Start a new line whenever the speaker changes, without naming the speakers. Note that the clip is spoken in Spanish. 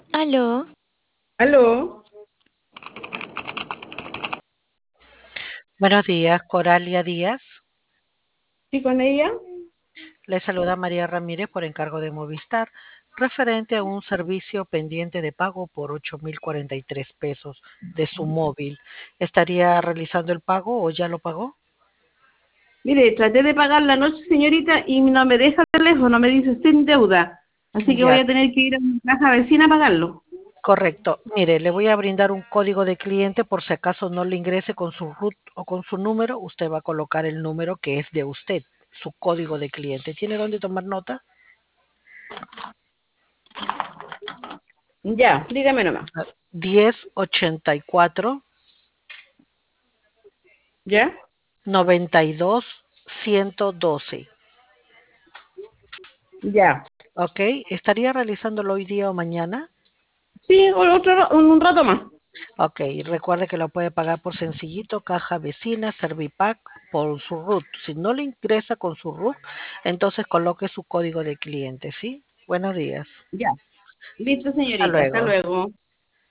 Aló,
Aló,
Buenos días, Coralia Díaz.
¿sí con ella?
Le saluda María Ramírez por encargo de Movistar, referente a un servicio pendiente de pago por 8.043 pesos de su móvil. ¿Estaría realizando el pago o ya lo pagó?
Mire, traté de pagar la noche, señorita, y no me deja el teléfono, me dice sin deuda. Así que voy
Ya,
a tener que ir a mi casa vecina a pagarlo.
correcto. Mire, le voy a brindar un código de cliente por si acaso no le ingrese con su RUT o con su número. Usted va a colocar el número que es de usted, su código de cliente. ¿Tiene dónde tomar nota?
Ya, dígame nomás.
1084
¿Ya?
92 112.
Ya.
Ok, ¿estaría realizándolo hoy día o mañana?
Sí, un rato más.
Ok, recuerde que lo puede pagar por Sencillito, Caja Vecina, Servipack, por su RUT. Si no le ingresa con su RUT, entonces coloque su código de cliente, ¿sí? Buenos días.
Ya. Listo,
Hasta
señorita, hasta
luego.
luego.